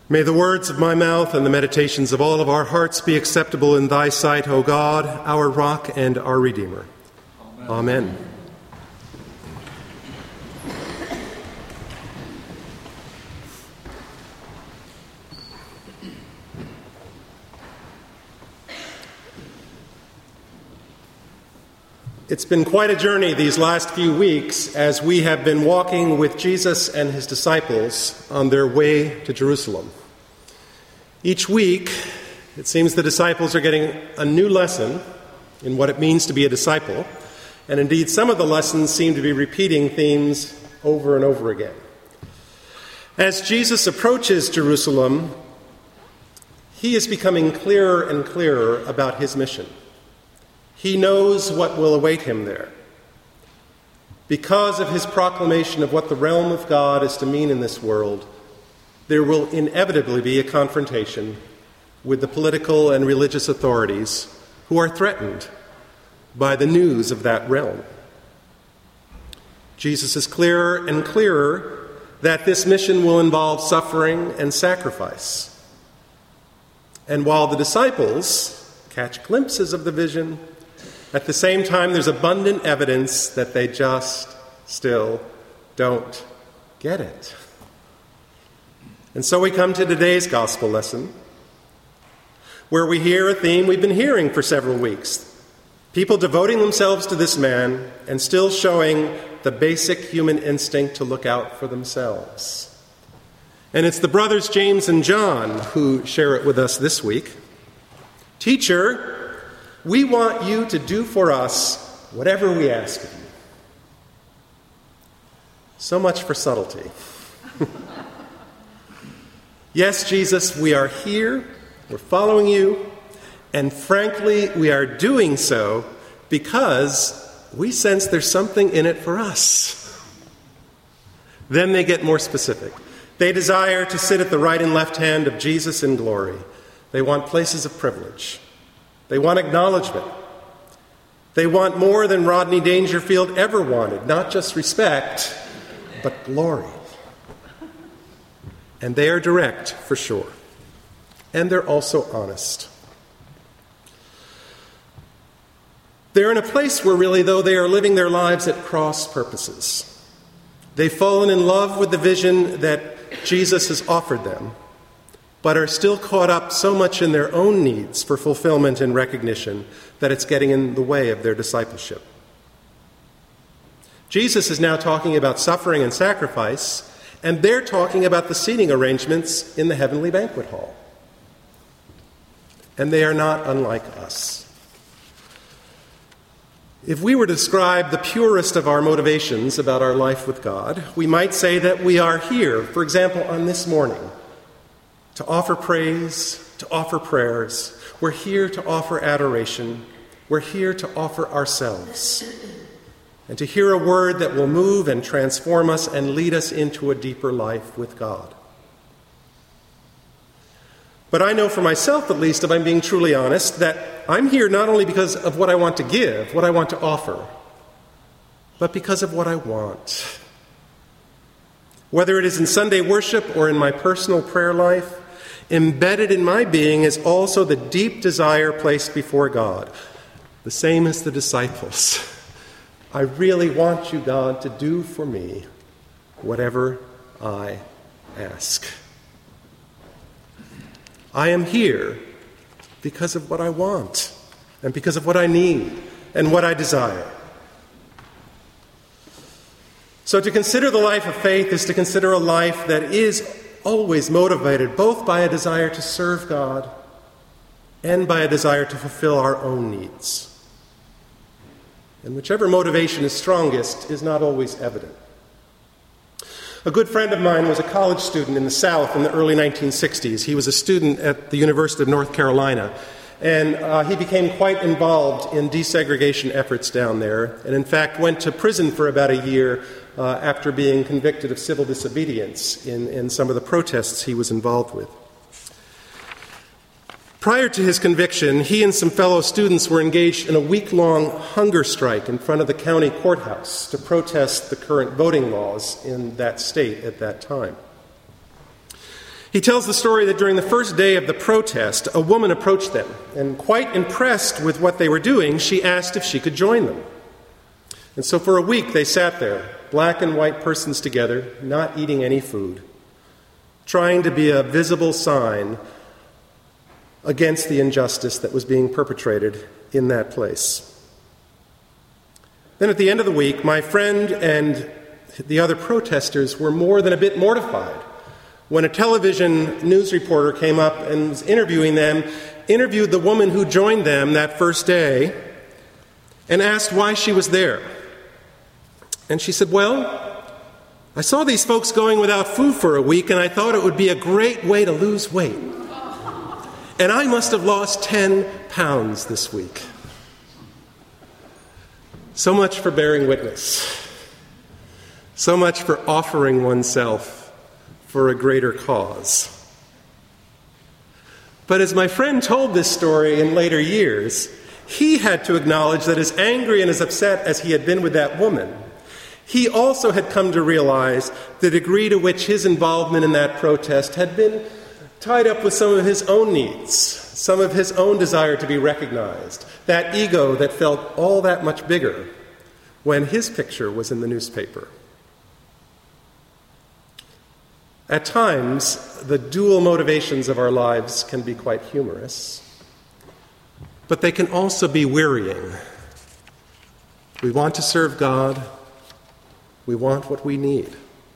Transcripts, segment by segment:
May the words of my mouth and the meditations of all of our hearts be acceptable in thy sight, O God, our rock and our Redeemer. Amen. It's been quite a journey these last few weeks as we have been walking with Jesus and his disciples on their way to Jerusalem. Each week, it seems the disciples are getting a new lesson in what it means to be a disciple, and indeed some of the lessons seem to be repeating themes over and over again. As Jesus approaches Jerusalem, he is becoming clearer and clearer about his mission. He knows what will await him there. Because of his proclamation of what the realm of God is to mean in this world, there will inevitably be a confrontation with the political and religious authorities who are threatened by the news of that realm. Jesus is clearer and clearer that this mission will involve suffering and sacrifice. And while the disciples catch glimpses of the vision, at the same time, there's abundant evidence that they just still don't get it. And so we come to today's gospel lesson, where we hear a theme we've been hearing for several weeks. People devoting themselves to this man and still showing the basic human instinct to look out for themselves. And it's the brothers James and John who share it with us this week. Teacher, we want you to do for us whatever we ask of you. So much for subtlety. Yes, Jesus, we are here, we're following you, and frankly, we are doing so because we sense there's something in it for us. Then they get more specific. They desire to sit at the right and left hand of Jesus in glory. They want places of privilege. They want acknowledgement. They want more than Rodney Dangerfield ever wanted, not just respect, but glory. And they are direct, for sure. And they're also honest. They're in a place where really, though, they are living their lives at cross purposes. They've fallen in love with the vision that Jesus has offered them, but are still caught up so much in their own needs for fulfillment and recognition that it's getting in the way of their discipleship. Jesus is now talking about suffering and sacrifice, and they're talking about the seating arrangements in the heavenly banquet hall. And they are not unlike us. If we were to describe the purest of our motivations about our life with God, we might say that we are here, for example, on this morning, to offer praise, to offer prayers. We're here to offer adoration. We're here to offer ourselves and to hear a word that will move and transform us and lead us into a deeper life with God. But I know for myself, at least, if I'm being truly honest, that I'm here not only because of what I want to give, what I want to offer, but because of what I want. Whether it is in Sunday worship or in my personal prayer life, embedded in my being is also the deep desire placed before God, the same as the disciples. I really want you, God, to do for me whatever I ask. I am here because of what I want and because of what I need and what I desire. So to consider the life of faith is to consider a life that is always motivated both by a desire to serve God and by a desire to fulfill our own needs. And whichever motivation is strongest is not always evident. A good friend of mine was a college student in the South in the early 1960s. He was a student at the University of North Carolina, and he became quite involved in desegregation efforts down there, and in fact went to prison for about a year after being convicted of civil disobedience in some of the protests he was involved with. Prior to his conviction, he and some fellow students were engaged in a week-long hunger strike in front of the county courthouse to protest the current voting laws in that state at that time. He He tells the story that during the first day of the protest, a woman approached them, and quite impressed with what they were doing, she asked if she could join them. And so for a week they sat there, black and white persons together, not eating any food, trying to be a visible sign against the injustice that was being perpetrated in that place. Then at the end of the week, my friend and the other protesters were more than a bit mortified when a television news reporter came up and was interviewing them, interviewed the woman who joined them that first day, and asked why she was there. And she said, "Well, I saw these folks going without food for a week, and I thought it would be a great way to lose weight. And I must have lost 10 pounds this week." So much for bearing witness. So much for offering oneself for a greater cause. But as my friend told this story in later years, he had to acknowledge that as angry and as upset as he had been with that woman, he also had come to realize the degree to which his involvement in that protest had been tied up with some of his own needs, some of his own desire to be recognized, that ego that felt all that much bigger when his picture was in the newspaper. At times, the dual motivations of our lives can be quite humorous, but they can also be wearying. We want to serve God. We want what we need.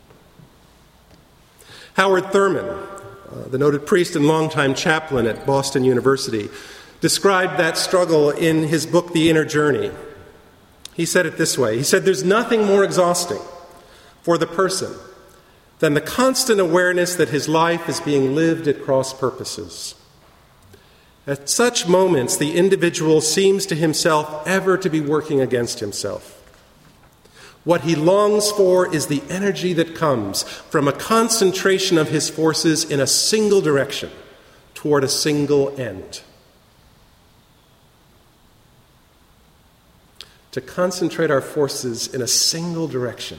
Howard Thurman, the noted priest and longtime chaplain at Boston University, described that struggle in his book, The Inner Journey. He said it this way. He said, "There's nothing more exhausting for the person than the constant awareness that his life is being lived at cross purposes. At such moments, the individual seems to himself ever to be working against himself. What he longs for is the energy that comes from a concentration of his forces in a single direction toward a single end." To concentrate our forces in a single direction.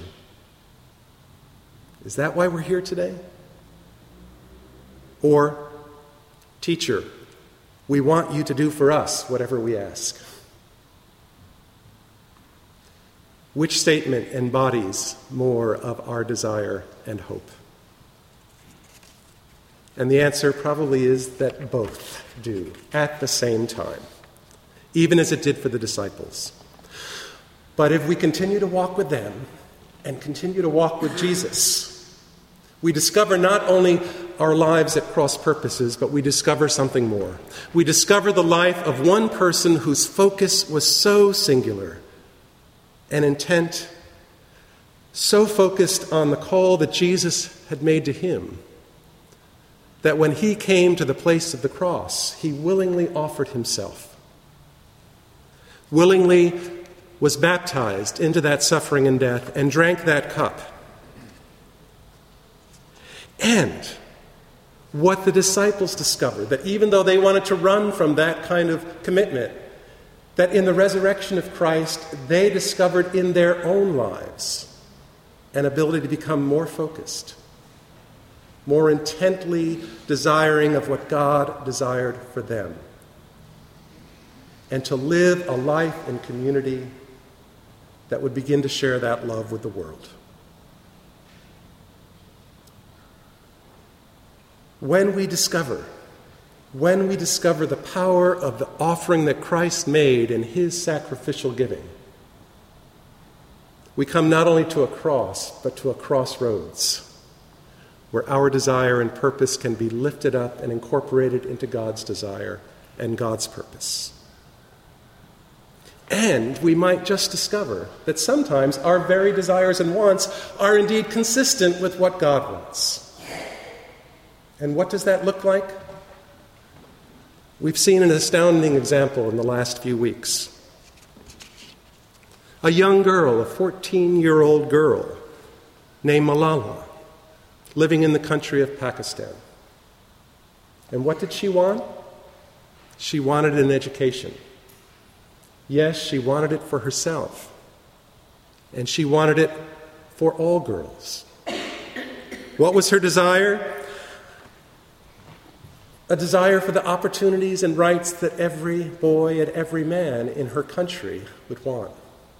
Is that why we're here today? Or, "Teacher, we want you to do for us whatever we ask." Which statement embodies more of our desire and hope? And the answer probably is that both do at the same time, even as it did for the disciples. But if we continue to walk with them and continue to walk with Jesus, we discover not only our lives at cross purposes, but we discover something more. We discover the life of one person whose focus was so singular and intent, so focused on the call that Jesus had made to him, that when he came to the place of the cross, he willingly offered himself, willingly was baptized into that suffering and death, and drank that cup. And what the disciples discovered, that even though they wanted to run from that kind of commitment, that in the resurrection of Christ, they discovered in their own lives an ability to become more focused, more intently desiring of what God desired for them, and to live a life in community that would begin to share that love with the world. When we discover the power of the offering that Christ made in his sacrificial giving, we come not only to a cross, but to a crossroads where our desire and purpose can be lifted up and incorporated into God's desire and God's purpose. And we might just discover that sometimes our very desires and wants are indeed consistent with what God wants. And what does that look like? We've seen an astounding example in the last few weeks. A young girl, a 14-year-old girl named Malala, living in the country of Pakistan. And what did she want? She wanted an education. Yes, she wanted it for herself. And she wanted it for all girls. What was her desire? a desire for the opportunities and rights that every boy and every man in her country would want.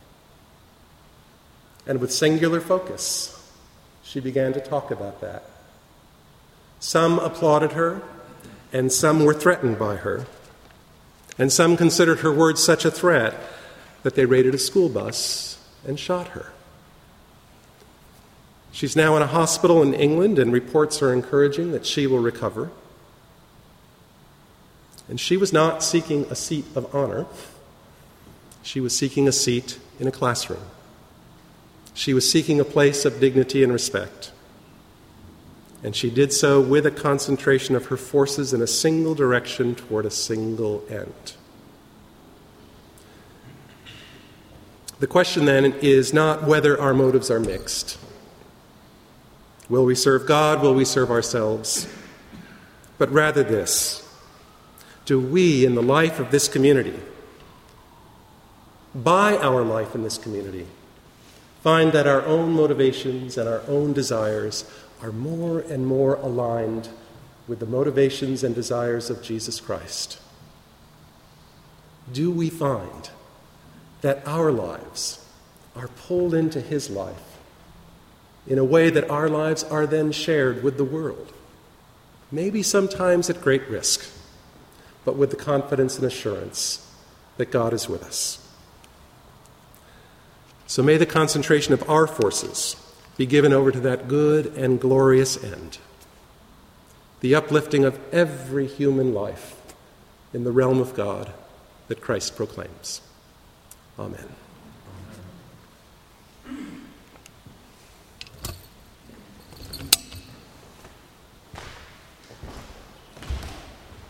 And with singular focus, she began to talk about that. Some applauded her, and some were threatened by her, and some considered her words such a threat that they raided a school bus and shot her. She's now in a hospital in England, and reports are encouraging that she will recover. And she was not seeking a seat of honor. She was seeking a seat in a classroom. She was seeking a place of dignity and respect. And she did so with a concentration of her forces in a single direction toward a single end. The question then is not whether our motives are mixed. Will we serve God? Will we serve ourselves? But rather this: do we, in the life of this community, by our life in this community, find that our own motivations and our own desires are more and more aligned with the motivations and desires of Jesus Christ? Do we find that our lives are pulled into his life in a way that our lives are then shared with the world, maybe sometimes at great risk, but with the confidence and assurance that God is with us? So may the concentration of our forces be given over to that good and glorious end, the uplifting of every human life in the realm of God that Christ proclaims. Amen.